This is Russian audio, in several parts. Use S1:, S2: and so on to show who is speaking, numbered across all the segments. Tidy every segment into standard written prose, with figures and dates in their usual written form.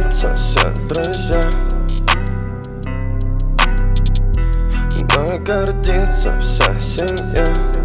S1: гордятся все друзья, мной гордится вся семья.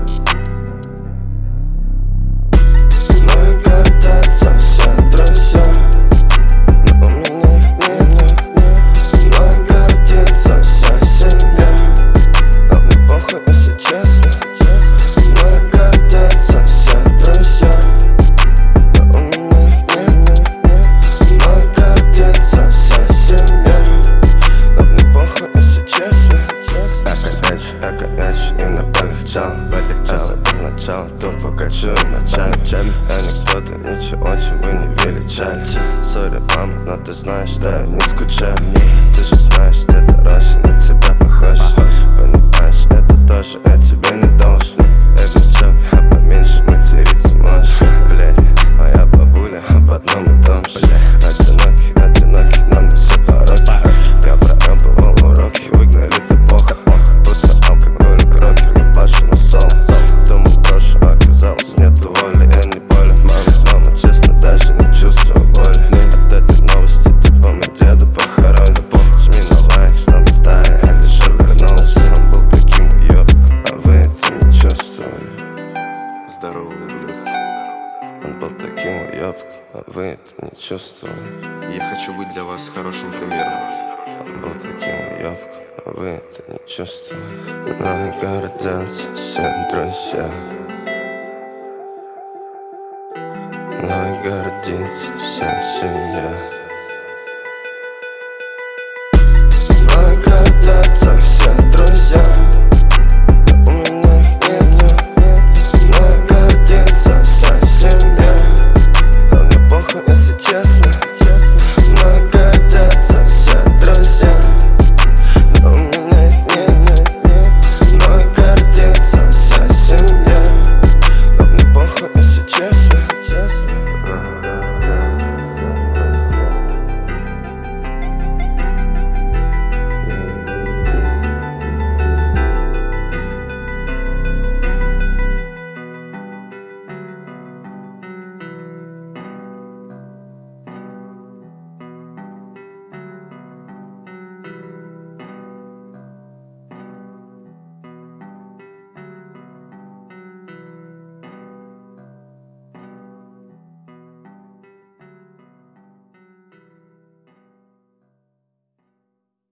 S1: Мной гордятся все друзья, но у меня их нет. Мной гордится вся семья, а мне похуй, если честно. Мной гордятся все друзья, но у меня их нет. Мной гордится вся семья, а мне похуй, если честно. Эко-эдж, им полегчало. Я забыл начало, тупо качу ночами. Анекдоты ничего очень бы не величали. Сори, мама, но ты знаешь, что я не скучаю. Ты же знаешь, что это Роша на тебя похож. Понимаешь, это тоже, я тебе не должен. Эй, внучок, а поменьше материться можешь. Блядь, моя бабуля об одном и том же. Одинокий, нам не все пороки. Я проебывал уроки, выгнали ты плохо. Будто алкоголик, рокер, ебашу на соло. Думал, брошу, оказалось, нету воли. Я не болен, мама, честно, даже не чувствую боли. От этой новости, типа, мы деда похороним. Жми на лайк, чтобы старый Алишер вернулся. Он был таким уёбком, а вы это не чувствовали.
S2: Здорово, ублюдки.
S1: Он был таким уёбком, а вы это не чувствовали.
S2: Я хочу быть для вас хорошим примером.
S1: Он был таким уёбком, а вы это не чувствовали. Мной гордятся все друзья, мной гордится вся семья.